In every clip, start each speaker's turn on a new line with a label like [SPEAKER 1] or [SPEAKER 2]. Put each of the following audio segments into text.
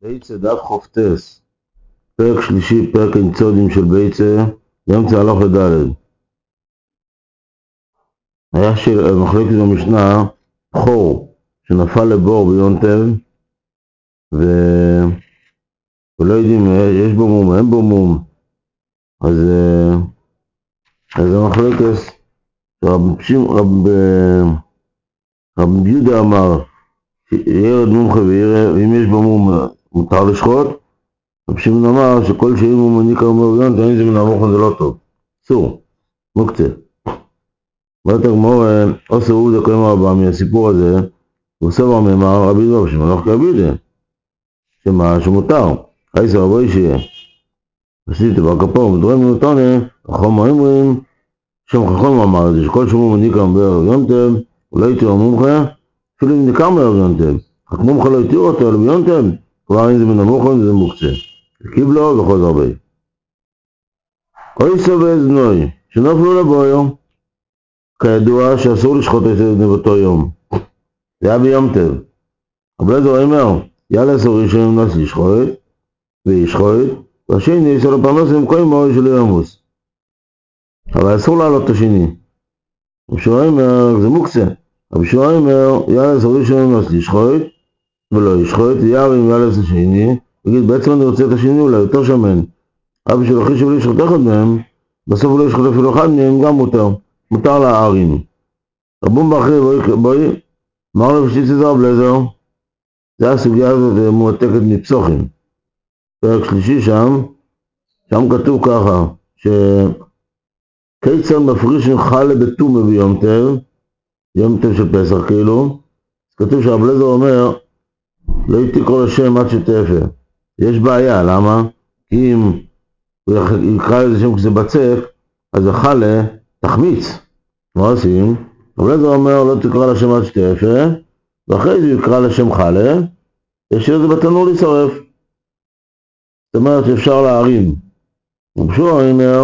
[SPEAKER 1] ביצה דף חופטס, פרק שלישי, פרק הניצודים של ביצה, באמצע הלוך לדלת. היה מחלקת במשנה חור שנפל לבור ביונטב, ולא יודעים, יש בו מום, אין בו מום. אז המחלקת, רב יהודה אמר, ירד מומחה ויראה, ואם יש בו מום מותר לשחוט. רב שמעון אמר שכל שאין מום מניקה אומר יונטב, אין זה מן המוחן, זה לא טוב, אסור, מוקצה. אומרת הגמור, עושה עובדה קודם הבא מהסיפור הזה, הוא סבר מאמר רבי דוב שמנוח כרבידה, שמותר, חייסה רבוי שיהיה. עשיתי דבר כפור, מדברים מנותונה, החום האמרים, שם חכום אמר את זה, שכל שמו מניקה אומר יונטב, הוא לא יתיר המומחה, אפילו אם נקר אומר יונטב, רק מומחה לא יתיר אותו, אלא ביונטב, כבר אין זה מן המוחן וזה מוקצה. קיבלו וחוזר הרבה. אוי סובה זנוי, שנופלו לבויו, כידוע שאסור לשחוט את זה באותו יום. זה היה ביום טב. אבל זה אומר, יאללה אסור ראשון נס לשחוט, וישחוט, והשני יש לו פרנס עם כל מורי שלו ימוס. אבל אסור לעלות את השני. בשורה אומר, זה מוקצה. אבל בשורה אומר, יאללה אסור ראשון נס לשחוט, ולא ישחוט, ויאללה עם יאללה אסור שני, ויגיד, בעצם אני רוצה את השני אולי יותר שמן. אבל בשביל אחרי שבלי לשחוט אחד מהם, בסוף הוא לא ישחוט אפילו אחד מהם, גם מותר להערים. רבום באחרי בואי, אמר לו פשיט סדר בלזר, זה הסוגיה הזאת מועתקת מפסוחים. פרק שלישי שם כתוב ככה, שקיצר מפרישים חלה בתומה ביום טב, יום טב של פסח כאילו, כתוב שהבלזר אומר, לא יתיר כל השם עד שתאפה. יש בעיה, למה? כי אם הוא יקרא לזה שם כזה בצק, אז החלה תחמיץ. מה עושים? הבלזר אומר, לא תקרא לשם עד שתאפה, ואחרי זה יקרא לשם חלה, ישאיר את זה בתנור להישרף. זאת אומרת שאפשר להרים. ובשור אומר,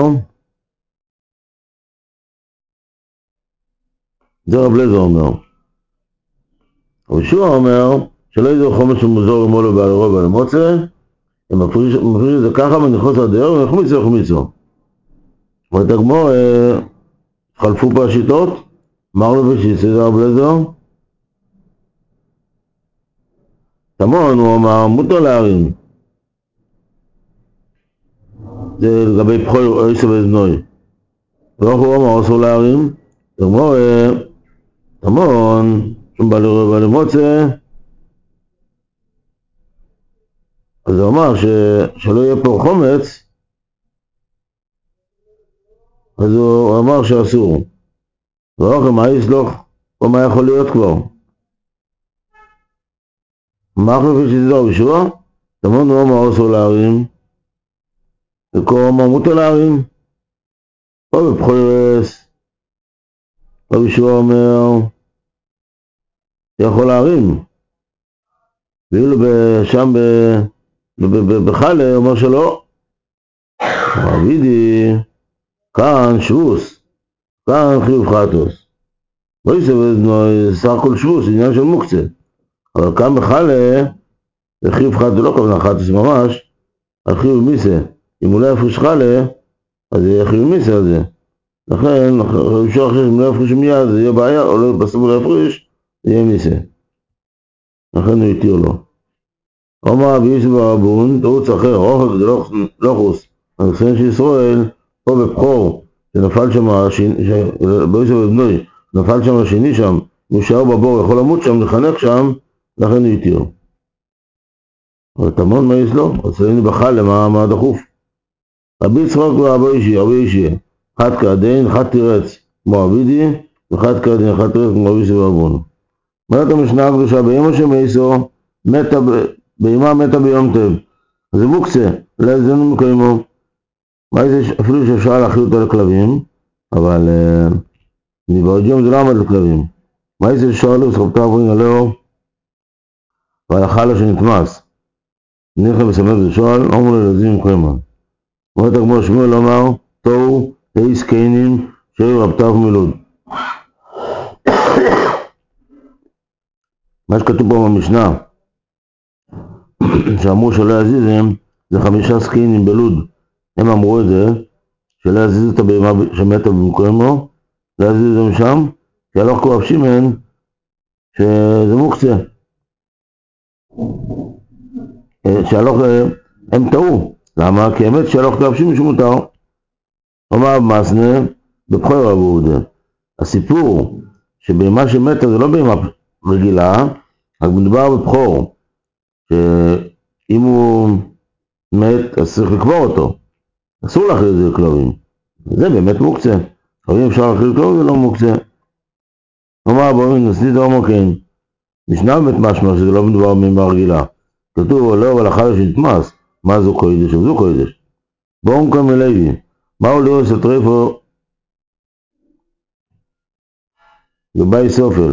[SPEAKER 1] זה רב לזר אומר. ובשור אומר, שלא ידעו חומץ ומוזור ומולו בעלרו ובעלמוצה, הם מפרישים את זה ככה ונכנס לדייר ונחמיצו. ואת הגמור, חלפו פה השיטות, אמר לו ושיצא זה רב לזר. תמון הוא אמר, מותר להרים. זה לגבי פחוי עשר וזנוי. ואיך הוא אמר, אסור להרים. הגמור, תמון, שום בעלי מוצא, אז הוא אמר שלא יהיה פה חומץ, אז הוא אמר שאסור. ואוכל, מה יסלוח? או מה יכול להיות כבר? מה חלפי שתדעו בשוע? תמון הוא אמר אסור להרים, וכל אמר מותר להרים. או בפחורס, או בשוע אומר, יכול להרים. ואילו שם בחלה אומר שלא. רבידי, כאן שבוס, כאן חיוב חטוס. בואי סך הכל שבוס, עניין של מוקצה. אבל כאן בחלה, זה חיוב חטוס, לא כוונה חטוס ממש, על חיוב מיסה. אם הוא לא יפריש חלה, אז יהיה חיוב מיסה על זה. לכן, אפשר אחרי שאם לא יפריש מיד, זה יהיה בעיה, או לא, בסוף הוא לא יפריש, זה יהיה מיסה. לכן הוא יתיר לו. אומר אבי יוסף הרבון, תרוץ אחר, אוכל זה לא חוס. הנכסן של ישראל, פה בבחור, שנפל שם, ביוסף ובנוי, נפל שם השני שם, הוא שער בבור, יכול למות שם, לחנך שם, לכן הוא יתיר. אבל תמון מה יש לו? אצלנו בחל, מה דחוף? רבי יצחק ורבי אישי, חד כעדין, חד תירץ, כמו אבידי, וחד כעדין, חד תירץ, כמו אבי יוסף הרבון. אומרת המשנה הקדושה, ביום השם איסו, בימה מתה ביום טב. אז זה מוקצה, לאזנו מקיימו. מה זה אפילו שאפשר להכיל אותו לכלבים, אבל בעוד יום זה לא עמד לכלבים. מה זה שואלו, סחבתה עבורים עליו, והלכה לו שנתמס. ניחא וסמך ושואל, אומר לו לזים מקיימו. אומרת הגמור שמואל אמר, תוהו, תאיס קיינים, שהיו רבתיו מילוד. מה שכתוב פה במשנה, שאמרו שלא יזיזם, זה 5 זקנים בלוד. הם אמרו את זה, שלא יזיז את הבהמה שמתה במקומו, לא יזיז את זה משם, כי הלוך כרב שמעון, שזה מוקצה. הם טעו. למה? כי האמת שהלוך כרב שמעון שמותר. אומר מסנה, בבחור רב יהודה. הסיפור שבהמה שמתה זה לא בהמה רגילה, רק מדובר בבחור, שאם הוא מת אז צריך לקבור אותו, אסור להכריז את זה לכלבים, זה באמת מוקצה. אבל אם אפשר להכריז לכלבים זה לא מוקצה. אומר בואו נסנית ואומר כן, משנה באמת משמע שזה לא מדובר בהמה רגילה, כתוב לא אבל אחר שנתמס, מה זו קודש וזו קודש. בואו נקום מלוי, מהו ליאוס הטרפו בבית סופל.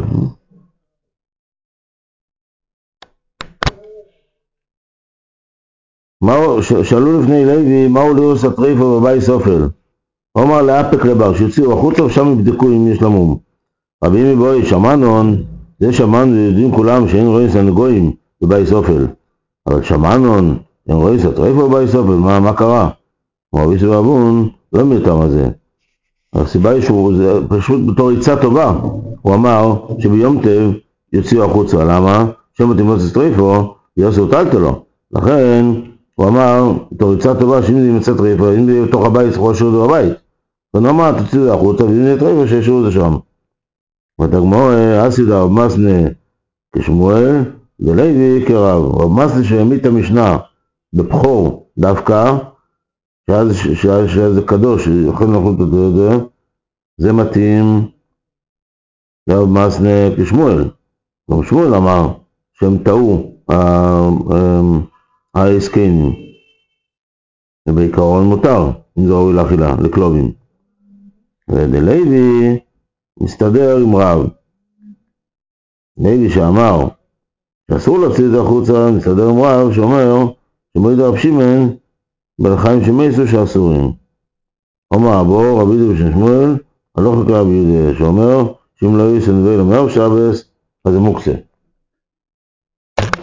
[SPEAKER 1] שאלו לפני לוי, מהו ליאוס הטרפו בבית סופל? אומר לאפק לבר, שיוציאו החוצה ושם יבדקו אם יש למום. רבי מבואי, שמענון, זה שמענו יודעים כולם שאין רואים סנגויים בבית סופל. אבל שמענון, אין רואים סטרפו בבית סופל, מה קרה? רבי סבבון, לא מרתם על זה. הסיבה היא שזה פשוט בתור עצה טובה. הוא אמר שביום טב יוציאו החוצה. למה? שם אתם לא סטרפו, יעשו טלטלו. לכן, הוא אמר, בתור עצה טובה, שאם זה ימצא טרפו, אם זה בתוך הבית, צריך לשאול את זה בבית. הוא אמר, תוציאו החוצה, ואם זה טרפו, שישאו את זה שם. ותגמור אסידה רב מסנה כשמואל ולוי כרב. רב מסנה שהעמיד את המשנה בבחור דווקא, שזה קדוש, יכולים לאכול את זה, זה מתאים לרב מסנה כשמואל. גם שמואל אמר שהם טעו העסקנים, ובעיקרון מותר, אם זה ראוי לאכילה, לכלובים. ולוי מסתדר עם רב. לוי שאמר שאסור להוציא את זה החוצה, מסתדר עם רב שאומר שמועיד רב שמעון בלחיים שמייסו שאסורים. אומר בו רבי יהודה בן שמואל הלוך לקרב יהודה שאומר שאם לא יסנבי למאור שבס אז זה מוקצה.